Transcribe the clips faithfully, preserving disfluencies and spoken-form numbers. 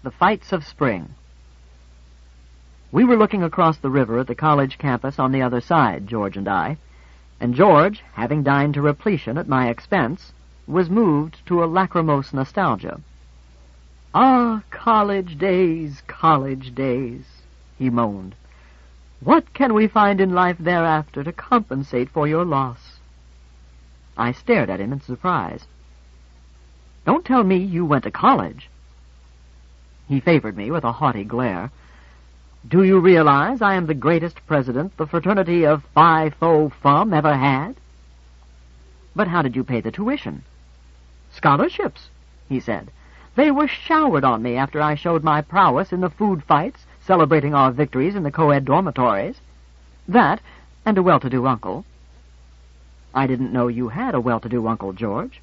The Fights of Spring. We were looking across the river at the college campus on the other side, George and I, and George, having dined to repletion at my expense, was moved to a lachrymose nostalgia. "Ah, college days, college days," he moaned. "What can we find in life thereafter to compensate for your loss?" I stared at him in surprise. "Don't tell me you went to college." He favored me with a haughty glare. "Do you realize I am the greatest president the fraternity of Phi Pho Fum ever had?" "But how did you pay the tuition?" "Scholarships," he said. "They were showered on me after I showed my prowess in the food fights, celebrating our victories in the co-ed dormitories. That, and a well-to-do uncle." "I didn't know you had a well-to-do uncle, George."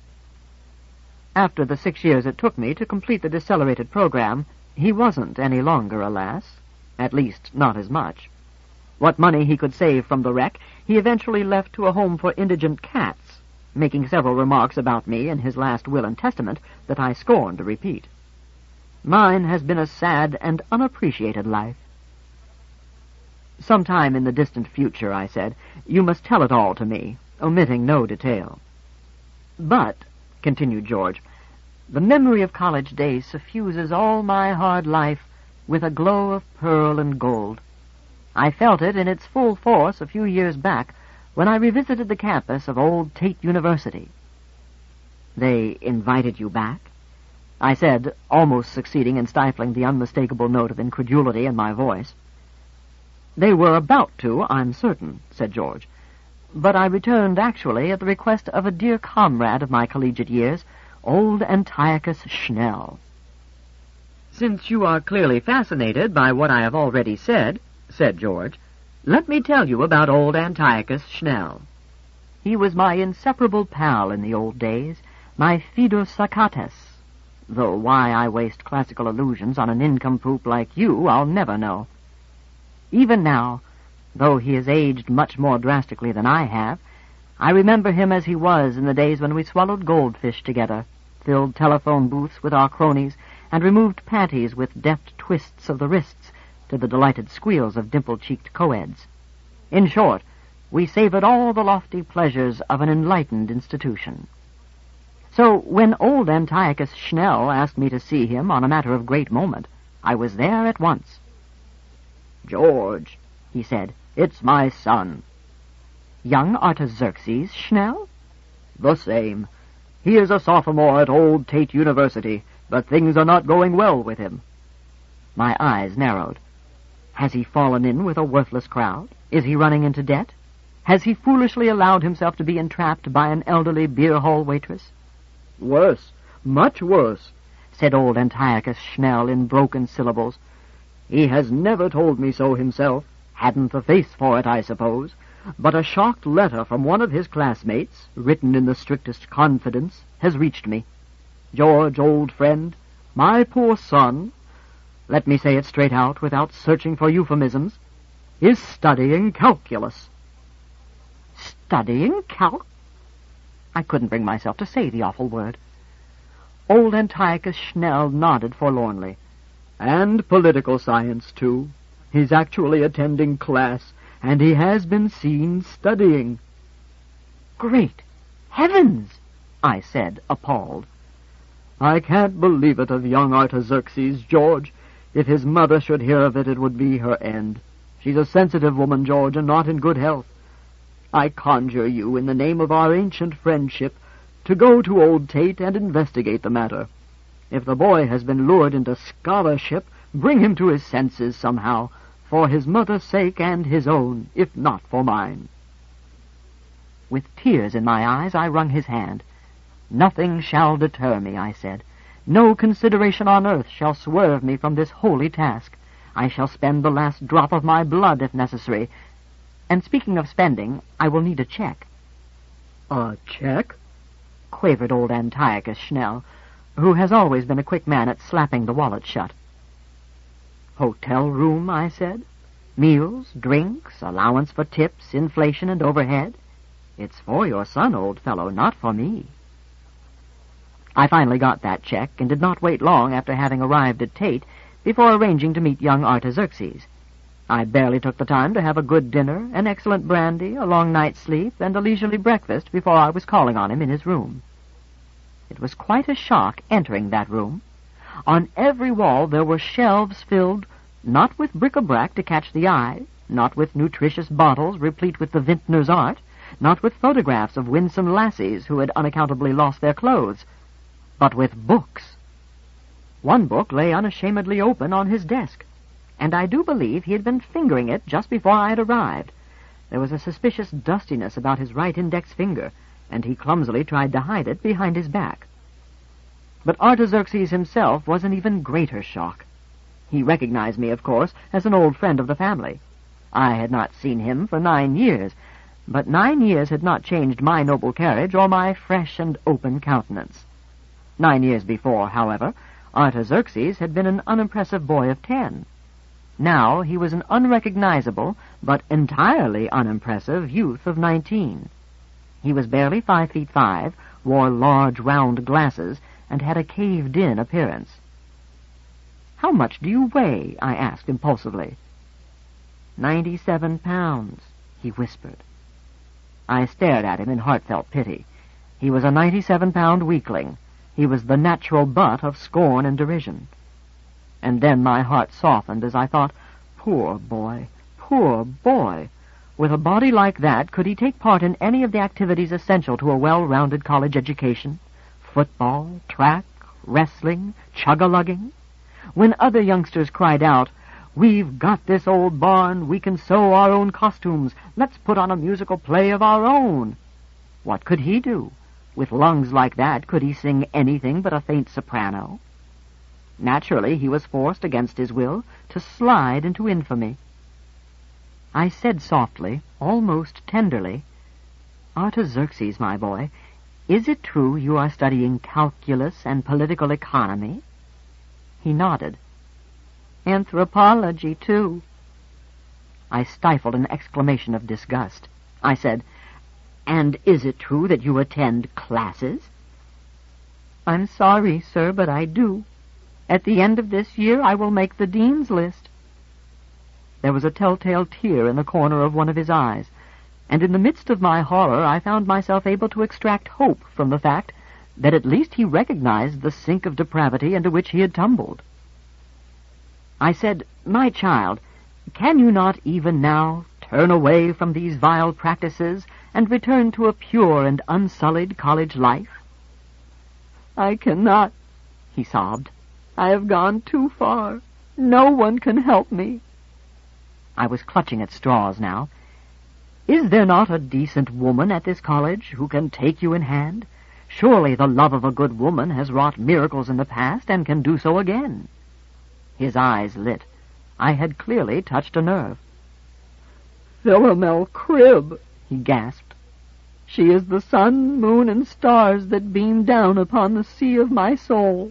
After the six years it took me to complete the decelerated program, he wasn't any longer, alas. At least, not as much. What money he could save from the wreck, he eventually left to a home for indigent cats, making several remarks about me in his last will and testament that I scorn to repeat. Mine has been a sad and unappreciated life. "Sometime in the distant future," I said, "you must tell it all to me, omitting no detail." "But," continued George, "the memory of college days suffuses all my hard life with a glow of pearl and gold. I felt it in its full force a few years back when I revisited the campus of old Tate University." "They invited you back?" I said, almost succeeding in stifling the unmistakable note of incredulity in my voice. "They were about to, I'm certain," said George. "But I returned actually at the request of a dear comrade of my collegiate years, old Antiochus Schnell." "Since you are clearly fascinated by what I have already said," said George, "let me tell you about old Antiochus Schnell. He was my inseparable pal in the old days, my fidus Socrates, though why I waste classical allusions on a nincompoop like you I'll never know. Even now, though he has aged much more drastically than I have, I remember him as he was in the days when we swallowed goldfish together, filled telephone booths with our cronies, and removed panties with deft twists of the wrists to the delighted squeals of dimple-cheeked co-eds. In short, we savored all the lofty pleasures of an enlightened institution. So when old Antiochus Schnell asked me to see him on a matter of great moment, I was there at once. "George," he said, "it's my son." "Young Artaxerxes Schnell?" "The same. He is a sophomore at old Tate University, but things are not going well with him." My eyes narrowed. Has he fallen in with a worthless crowd? Is he running into debt? Has he foolishly allowed himself to be entrapped by an elderly beer-hall waitress? "Worse, much worse," said old Antiochus Schnell in broken syllables. "He has never told me so himself, hadn't the face for it, I suppose, but a shocked letter from one of his classmates, written in the strictest confidence, has reached me. George, old friend, my poor son, let me say it straight out without searching for euphemisms, is studying calculus." "Studying cal—" I couldn't bring myself to say the awful word. Old Antiochus Schnell nodded forlornly. "And political science, too. He's actually attending class, and he has been seen studying." "Great heavens!" I said, appalled. "I can't believe it of young Artaxerxes, George. If his mother should hear of it, it would be her end. She's a sensitive woman, George, and not in good health. I conjure you, in the name of our ancient friendship, to go to old Tate and investigate the matter. If the boy has been lured into scholarship, bring him to his senses somehow, for his mother's sake and his own, if not for mine." With tears in my eyes, I wrung his hand. "Nothing shall deter me," I said. "No consideration on earth shall swerve me from this holy task. I shall spend the last drop of my blood, if necessary. And speaking of spending, I will need a check." "A check?" quavered old Antiochus Schnell, who has always been a quick man at slapping the wallet shut. "Hotel room," I said. "Meals, drinks, allowance for tips, inflation, and overhead. It's for your son, old fellow, not for me." I finally got that check and did not wait long after having arrived at Tate before arranging to meet young Artaxerxes. I barely took the time to have a good dinner, an excellent brandy, a long night's sleep, and a leisurely breakfast before I was calling on him in his room. It was quite a shock entering that room. On every wall there were shelves filled, not with bric-a-brac to catch the eye, not with nutritious bottles replete with the vintner's art, not with photographs of winsome lassies who had unaccountably lost their clothes, but with books. One book lay unashamedly open on his desk, and I do believe he had been fingering it just before I had arrived. There was a suspicious dustiness about his right index finger, and he clumsily tried to hide it behind his back. But Artaxerxes himself was an even greater shock. He recognized me, of course, as an old friend of the family. I had not seen him for nine years, but nine years had not changed my noble carriage or my fresh and open countenance. Nine years before, however, Artaxerxes had been an unimpressive boy of ten. Now he was an unrecognizable, but entirely unimpressive youth of nineteen. He was barely five feet five, wore large round glasses, and had a caved-in appearance. "How much do you weigh?" I asked impulsively. Ninety-seven pounds, he whispered. I stared at him in heartfelt pity. He was a ninety-seven-pound weakling. He was the natural butt of scorn and derision. And then my heart softened as I thought, poor boy, poor boy. With a body like that, could he take part in any of the activities essential to a well-rounded college education? Football, track, wrestling, chug-a-lugging? When other youngsters cried out, "We've got this old barn, we can sew our own costumes, let's put on a musical play of our own," what could he do? With lungs like that, could he sing anything but a faint soprano? Naturally, he was forced against his will to slide into infamy. I said softly, almost tenderly, "Artaxerxes, my boy, is it true you are studying calculus and political economy?" He nodded. "Anthropology, too." I stifled an exclamation of disgust. I said, "And is it true that you attend classes?" "I'm sorry, sir, but I do. At the end of this year I will make the dean's list." There was a telltale tear in the corner of one of his eyes, and in the midst of my horror I found myself able to extract hope from the fact that at least he recognized the sink of depravity into which he had tumbled. I said, "My child, can you not even now turn away from these vile practices and return to a pure and unsullied college life?" "I cannot," he sobbed. "I have gone too far. No one can help me." I was clutching at straws now. "Is there not a decent woman at this college who can take you in hand? Surely the love of a good woman has wrought miracles in the past and can do so again." His eyes lit. I had clearly touched a nerve. "Philomel Crib," he gasped. "She is the sun, moon, and stars that beam down upon the sea of my soul."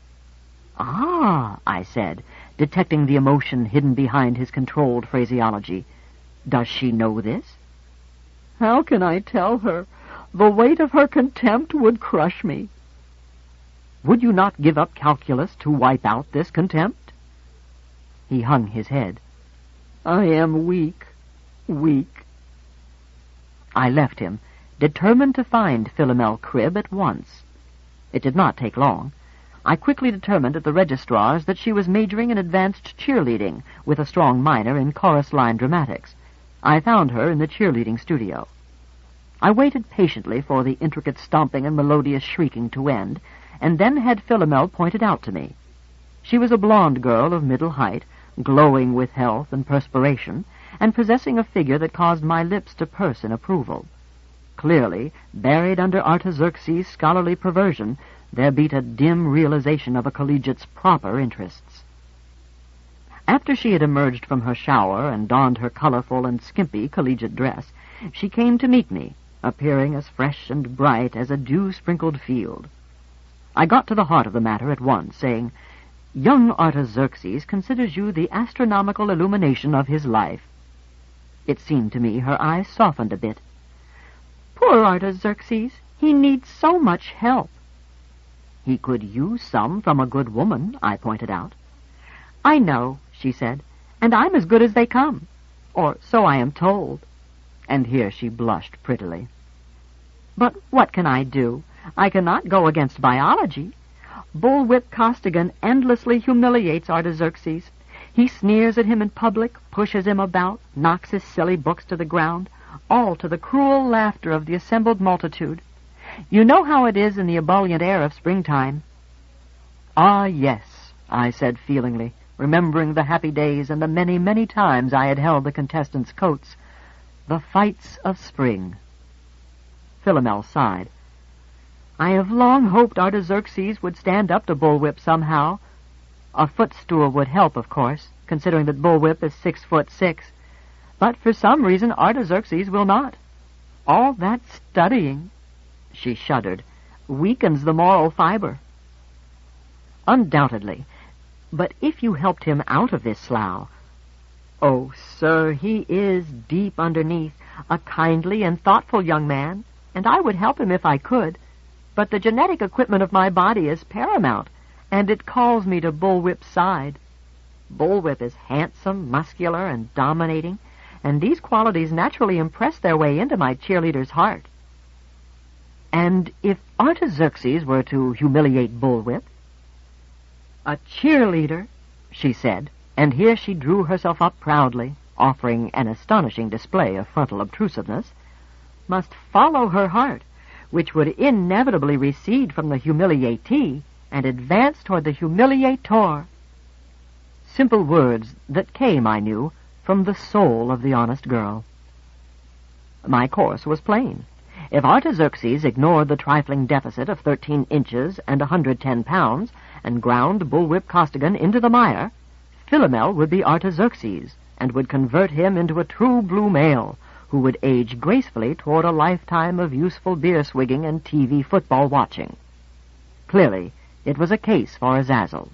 "Ah," I said, detecting the emotion hidden behind his controlled phraseology. "Does she know this?" "How can I tell her? The weight of her contempt would crush me." "Would you not give up calculus to wipe out this contempt?" He hung his head. "I am weak, weak." I left him, determined to find Philomel Crib at once. It did not take long. I quickly determined at the registrar's that she was majoring in advanced cheerleading, with a strong minor in chorus line dramatics. I found her in the cheerleading studio. I waited patiently for the intricate stomping and melodious shrieking to end, and then had Philomel pointed out to me. She was a blonde girl of middle height, glowing with health and perspiration, and possessing a figure that caused my lips to purse in approval. Clearly, buried under Artaxerxes' scholarly perversion, there beat a dim realization of a collegiate's proper interests. After she had emerged from her shower and donned her colorful and skimpy collegiate dress, she came to meet me, appearing as fresh and bright as a dew-sprinkled field. I got to the heart of the matter at once, saying, "Young Artaxerxes considers you the astronomical illumination of his life." It seemed to me her eyes softened a bit. "Poor Artaxerxes! He needs so much help." He could use some from a good woman, I pointed out. I know, she said, and I'm as good as they come. Or so I am told. And here she blushed prettily. But what can I do? I cannot go against biology. Bullwhip Costigan endlessly humiliates Artaxerxes. He sneers at him in public, pushes him about, knocks his silly books to the ground, all to the cruel laughter of the assembled multitude. You know how it is in the ebullient air of springtime. Ah, yes, I said feelingly, remembering the happy days and the many, many times I had held the contestants' coats. The fights of spring. Philomel sighed. I have long hoped Artaxerxes would stand up to Bullwhip somehow. A footstool would help, of course, considering that Bullwhip is six foot six. But for some reason Artaxerxes will not. All that studying, she shuddered, weakens the moral fiber. Undoubtedly. But if you helped him out of this slough... Oh, sir, he is deep underneath, a kindly and thoughtful young man, and I would help him if I could. But the genetic equipment of my body is paramount, and it calls me to Bullwhip's side. Bullwhip is handsome, muscular, and dominating, and these qualities naturally impress their way into my cheerleader's heart. And if Artaxerxes were to humiliate Bullwhip? A cheerleader, she said, and here she drew herself up proudly, offering an astonishing display of frontal obtrusiveness, must follow her heart, which would inevitably recede from the humiliatee and advance toward the humiliator. Simple words that came, I knew, from the soul of the honest girl. My course was plain. If Artaxerxes ignored the trifling deficit of thirteen inches and a hundred ten pounds and ground Bullwhip Costigan into the mire, Philomel would be Artaxerxes and would convert him into a true blue male who would age gracefully toward a lifetime of useful beer-swigging and T V football watching. Clearly, it was a case for Azazel.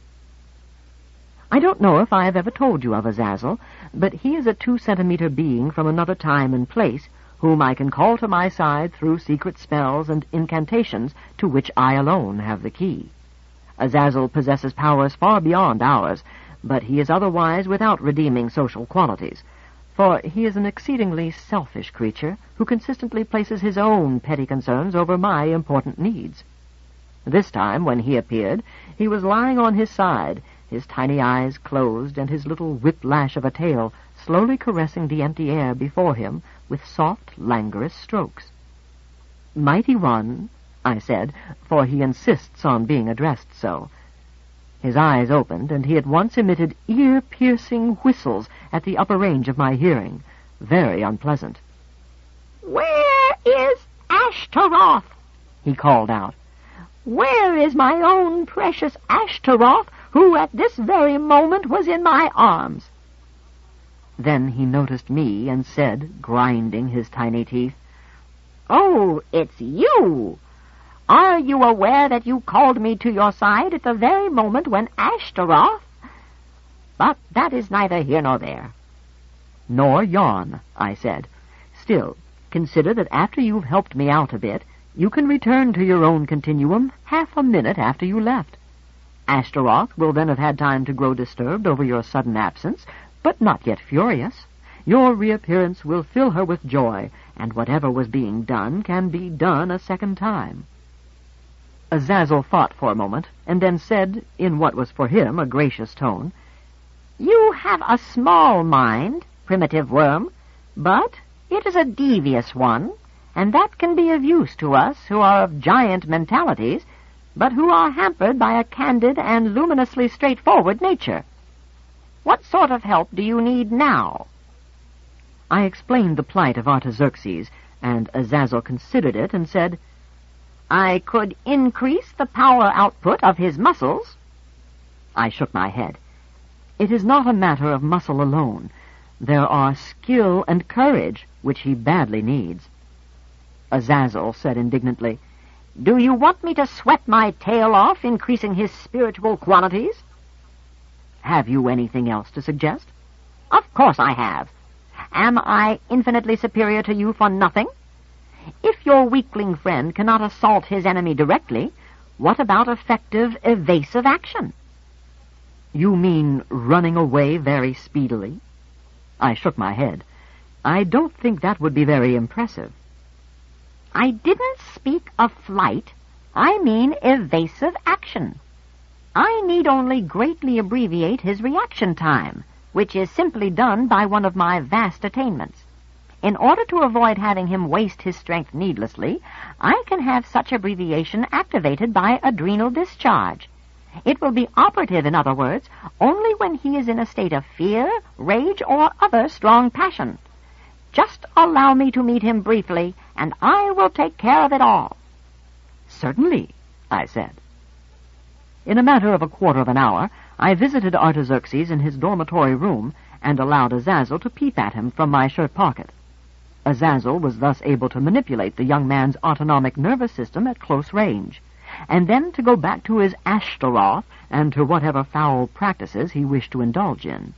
I don't know if I have ever told you of Azazel, but he is a two-centimeter being from another time and place whom I can call to my side through secret spells and incantations to which I alone have the key. Azazel possesses powers far beyond ours, but he is otherwise without redeeming social qualities, for he is an exceedingly selfish creature who consistently places his own petty concerns over my important needs. This time, when he appeared, he was lying on his side, his tiny eyes closed and his little whiplash of a tail slowly caressing the empty air before him with soft, languorous strokes. "Mighty One," I said, for he insists on being addressed so. His eyes opened, and he at once emitted ear-piercing whistles at the upper range of my hearing, very unpleasant. "Where is Ashtaroth?" he called out. "Where is my own precious Ashtaroth, who at this very moment was in my arms?" Then he noticed me and said, grinding his tiny teeth, "Oh, it's you! Are you aware that you called me to your side at the very moment when Ashtaroth... But that is neither here nor there." "Nor yon," I said. "Still, consider that after you've helped me out a bit, you can return to your own continuum half a minute after you left. Ashtaroth will then have had time to grow disturbed over your sudden absence, but not yet furious. Your reappearance will fill her with joy, and whatever was being done can be done a second time." Azazel thought for a moment, and then said, in what was for him a gracious tone, "You have a small mind, primitive worm, but it is a devious one, and that can be of use to us who are of giant mentalities, but who are hampered by a candid and luminously straightforward nature. What sort of help do you need now?" I explained the plight of Artaxerxes, and Azazel considered it and said, "I could increase the power output of his muscles." I shook my head. "It is not a matter of muscle alone. There are skill and courage, which he badly needs." Azazel said indignantly, "Do you want me to sweat my tail off, increasing his spiritual qualities?" "Have you anything else to suggest?" "Of course I have. Am I infinitely superior to you for nothing? If your weakling friend cannot assault his enemy directly, who can assault him indirectly? What about effective, evasive action? You mean running away very speedily? I shook my head. I don't think that would be very impressive. I didn't speak of flight. I mean evasive action. I need only greatly abbreviate his reaction time, which is simply done by one of my vast attainments. In order to avoid having him waste his strength needlessly, I can have such abbreviation activated by adrenal discharge. It will be operative, in other words, only when he is in a state of fear, rage, or other strong passion. Just allow me to meet him briefly, and I will take care of it all. Certainly, I said. In a matter of a quarter of an hour, I visited Artaxerxes in his dormitory room and allowed Azazel to peep at him from my shirt pocket. Azazel was thus able to manipulate the young man's autonomic nervous system at close range, and then to go back to his Ashtaroth and to whatever foul practices he wished to indulge in.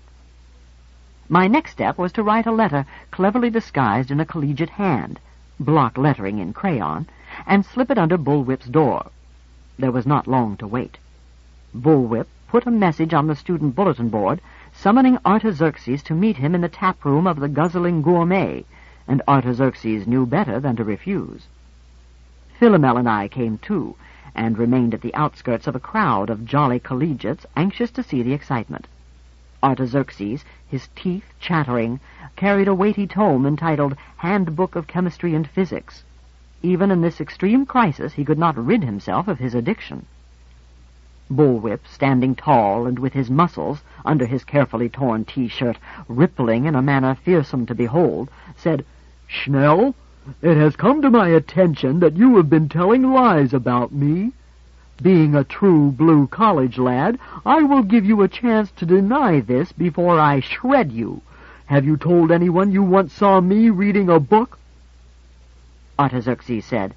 My next step was to write a letter cleverly disguised in a collegiate hand, block lettering in crayon, and slip it under Bullwhip's door. There was not long to wait. Bullwhip put a message on the student bulletin board, summoning Artaxerxes to meet him in the tap room of the Guzzling Gourmet, and Artaxerxes knew better than to refuse. Philomel and I came too, and remained at the outskirts of a crowd of jolly collegiates anxious to see the excitement. Artaxerxes, his teeth chattering, carried a weighty tome entitled Handbook of Chemistry and Physics. Even in this extreme crisis he could not rid himself of his addiction. Bullwhip, standing tall and with his muscles, under his carefully torn T-shirt, rippling in a manner fearsome to behold, said, "Schnell, it has come to my attention that you have been telling lies about me. Being a true blue college lad, I will give you a chance to deny this before I shred you. Have you told anyone you once saw me reading a book?" Artaxerxes said,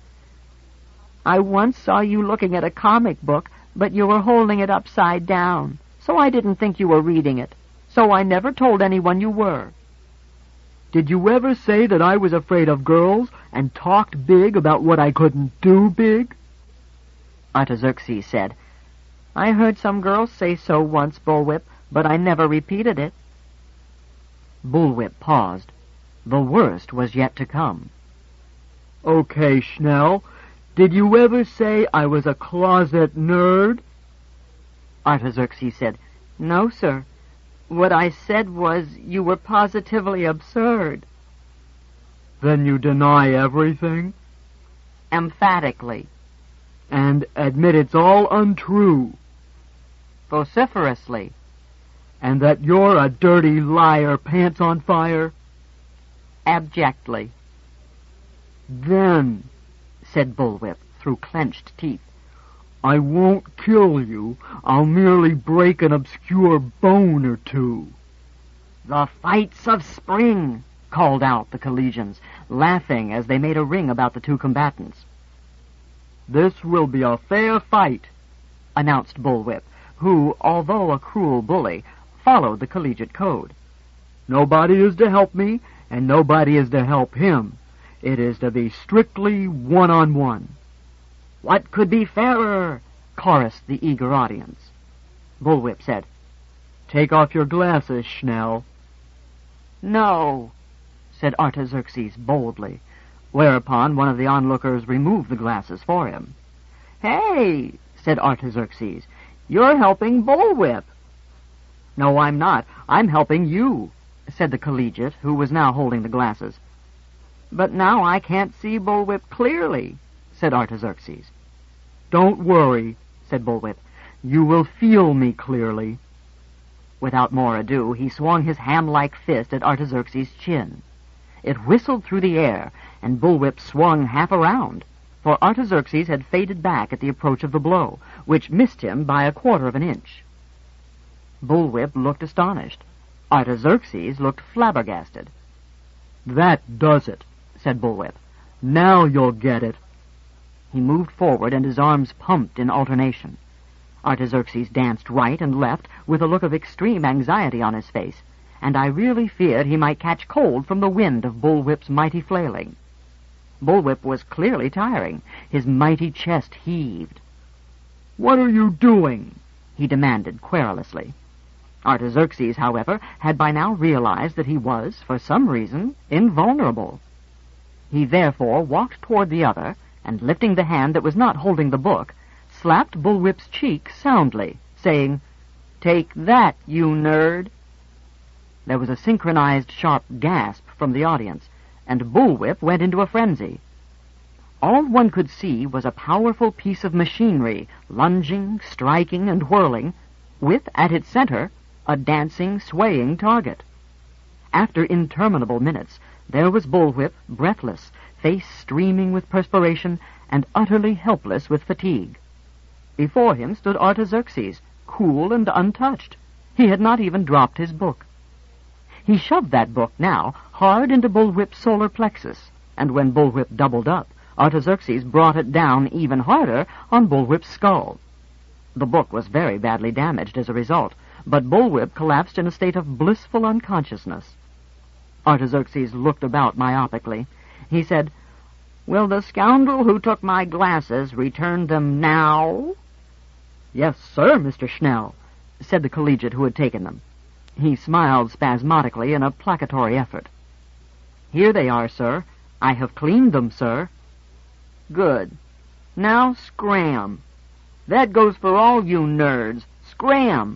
"I once saw you looking at a comic book, but you were holding it upside down, so I didn't think you were reading it. So I never told anyone you were." "Did you ever say that I was afraid of girls and talked big about what I couldn't do big?" Artaxerxes said, "I heard some girls say so once, Bullwhip, but I never repeated it." Bullwhip paused. The worst was yet to come. "Okay, Schnell, did you ever say I was a closet nerd?" Artaxerxes said, "No, sir. What I said was you were positively absurd." "Then you deny everything?" "Emphatically." "And admit it's all untrue?" "Vociferously." "And that you're a dirty liar, pants on fire?" "Abjectly." "Then," said Bullwhip through clenched teeth, "I won't kill you. I'll merely break an obscure bone or two." "The fights of spring," called out the collegians, laughing as they made a ring about the two combatants. "This will be a fair fight," announced Bullwhip, who, although a cruel bully, followed the collegiate code. "Nobody is to help me, and nobody is to help him. It is to be strictly one-on-one." "What could be fairer?" chorused the eager audience. Bullwhip said, "Take off your glasses, Schnell." "No," said Artaxerxes boldly, whereupon one of the onlookers removed the glasses for him. "Hey," said Artaxerxes, "you're helping Bullwhip." "No, I'm not. I'm helping you," said the collegiate, who was now holding the glasses. "But now I can't see Bullwhip clearly," said Artaxerxes. "Don't worry," said Bullwhip. "You will feel me clearly." Without more ado, he swung his ham-like fist at Artaxerxes' chin. It whistled through the air, and Bullwhip swung half around, for Artaxerxes had faded back at the approach of the blow, which missed him by a quarter of an inch. Bullwhip looked astonished. Artaxerxes looked flabbergasted. "That does it," said Bullwhip. "Now you'll get it." He moved forward, and his arms pumped in alternation. Artaxerxes danced right and left with a look of extreme anxiety on his face, and I really feared he might catch cold from the wind of Bullwhip's mighty flailing. Bullwhip was clearly tiring. His mighty chest heaved. What are you doing? He demanded querulously. Artaxerxes, however, had by now realized that he was, for some reason, invulnerable. He therefore walked toward the other, and lifting the hand that was not holding the book, slapped Bullwhip's cheek soundly, saying, "Take that, you nerd!" There was a synchronized sharp gasp from the audience, and Bullwhip went into a frenzy. All one could see was a powerful piece of machinery, lunging, striking, and whirling, with, at its center, a dancing, swaying target. After interminable minutes, there was Bullwhip, breathless, face streaming with perspiration, and utterly helpless with fatigue. Before him stood Artaxerxes, cool and untouched. He had not even dropped his book. He shoved that book now hard into Bullwhip's solar plexus, and when Bullwhip doubled up, Artaxerxes brought it down even harder on Bullwhip's skull. The book was very badly damaged as a result, but Bullwhip collapsed in a state of blissful unconsciousness. Artaxerxes looked about myopically. He said, "Will the scoundrel who took my glasses return them now?" "Yes, sir, Mister Schnell," said the collegiate who had taken them. He smiled spasmodically in a placatory effort. "Here they are, sir. I have cleaned them, sir." "Good. Now scram. That goes for all you nerds. Scram!"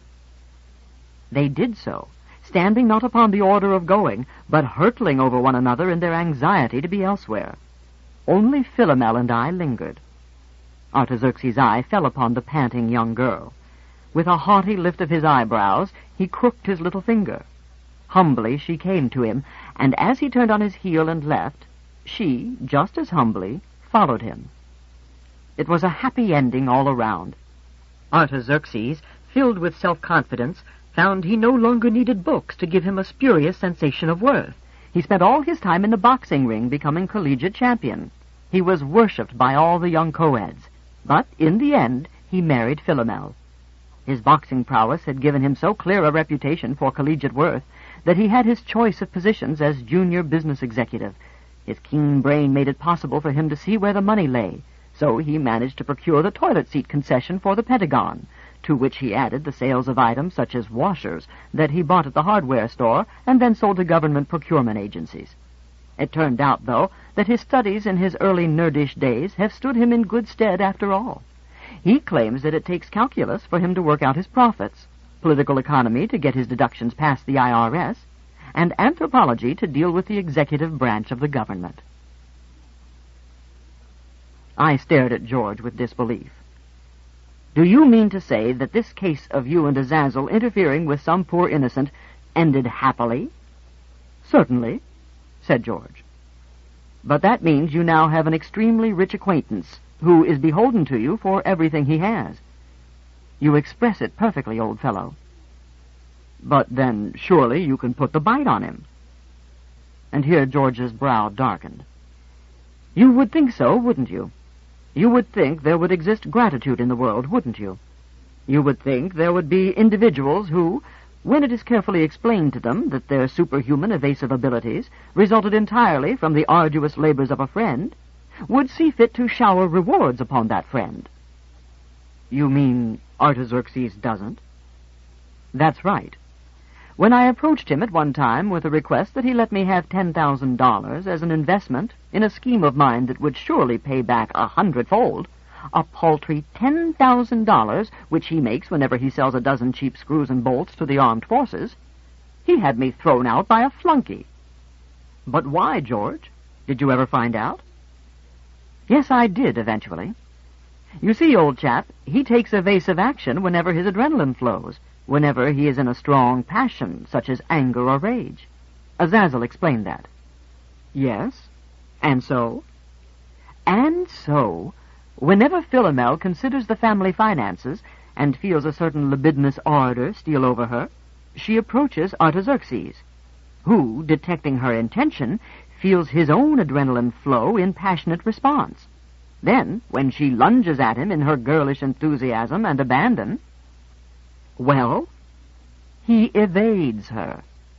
They did so, standing not upon the order of going, but hurtling over one another in their anxiety to be elsewhere. Only Philomel and I lingered. Artaxerxes' eye fell upon the panting young girl. With a haughty lift of his eyebrows, he crooked his little finger. Humbly she came to him, and as he turned on his heel and left, she, just as humbly, followed him. It was a happy ending all around. Artaxerxes, filled with self-confidence, found he no longer needed books to give him a spurious sensation of worth. He spent all his time in the boxing ring becoming collegiate champion. He was worshipped by all the young co-eds. But in the end, he married Philomel. His boxing prowess had given him so clear a reputation for collegiate worth that he had his choice of positions as junior business executive. His keen brain made it possible for him to see where the money lay, so he managed to procure the toilet seat concession for the Pentagon, to which he added the sales of items such as washers that he bought at the hardware store and then sold to government procurement agencies. It turned out, though, that his studies in his early nerdish days have stood him in good stead after all. He claims that it takes calculus for him to work out his profits, political economy to get his deductions past the I R S, and anthropology to deal with the executive branch of the government. I stared at George with disbelief. "Do you mean to say that this case of you and Azazel interfering with some poor innocent ended happily?" "Certainly," said George. "But that means you now have an extremely rich acquaintance who is beholden to you for everything he has. You express it perfectly, old fellow." "But then surely you can put the bite on him." And here George's brow darkened. "You would think so, wouldn't you? You would think there would exist gratitude in the world, wouldn't you? You would think there would be individuals who, when it is carefully explained to them that their superhuman evasive abilities resulted entirely from the arduous labors of a friend, would see fit to shower rewards upon that friend." "You mean Artaxerxes doesn't?" "That's right. When I approached him at one time with a request that he let me have ten thousand dollars as an investment in a scheme of mine that would surely pay back a hundredfold, a paltry ten thousand dollars which he makes whenever he sells a dozen cheap screws and bolts to the armed forces, he had me thrown out by a flunky." "But why, George? Did you ever find out?" "Yes, I did, eventually. You see, old chap, he takes evasive action whenever his adrenaline flows, whenever he is in a strong passion, such as anger or rage. Azazel explained that." "Yes? And so?" "And so, whenever Philomel considers the family finances and feels a certain libidinous ardor steal over her, she approaches Artaxerxes, who, detecting her intention, feels his own adrenaline flow in passionate response. Then, when she lunges at him in her girlish enthusiasm and abandon, well, he evades her.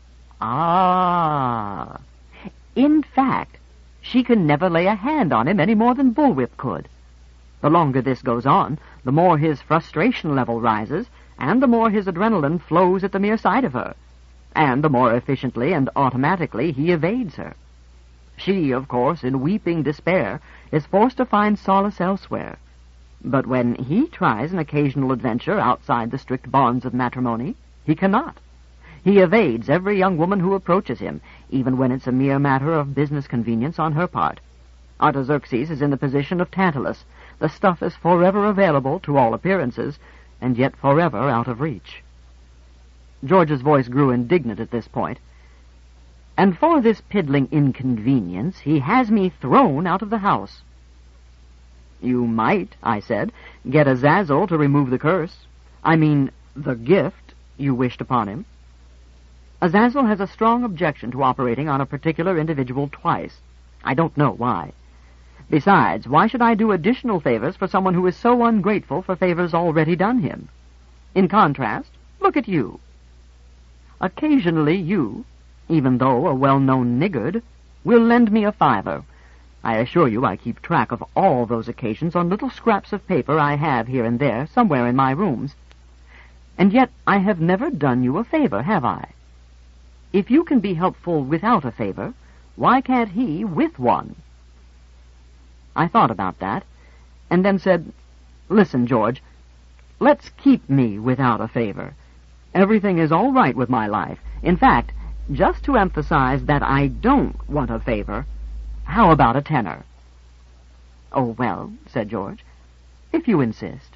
Ah! In fact, she can never lay a hand on him any more than Bullwhip could. The longer this goes on, the more his frustration level rises, and the more his adrenaline flows at the mere sight of her, and the more efficiently and automatically he evades her. She, of course, in weeping despair, is forced to find solace elsewhere. But when he tries an occasional adventure outside the strict bonds of matrimony, he cannot. He evades every young woman who approaches him, even when it's a mere matter of business convenience on her part. Artaxerxes is in the position of Tantalus. The stuff is forever available to all appearances, and yet forever out of reach. George's voice grew indignant at this point. And for this piddling inconvenience, he has me thrown out of the house. You might, I said, get Azazel to remove the curse. I mean, the gift you wished upon him. Azazel has a strong objection to operating on a particular individual twice. I don't know why. Besides, why should I do additional favors for someone who is so ungrateful for favors already done him? In contrast, look at you. Occasionally you, even though a well-known niggard, will lend me a fiver. I assure you I keep track of all those occasions on little scraps of paper I have here and there, somewhere in my rooms. And yet I have never done you a favor, have I? If you can be helpful without a favor, why can't he with one? I thought about that, and then said, Listen, George, let's keep me without a favor. Everything is all right with my life. In fact, just to emphasize that I don't want a favor, how about a tenner? Oh, well, said George, if you insist.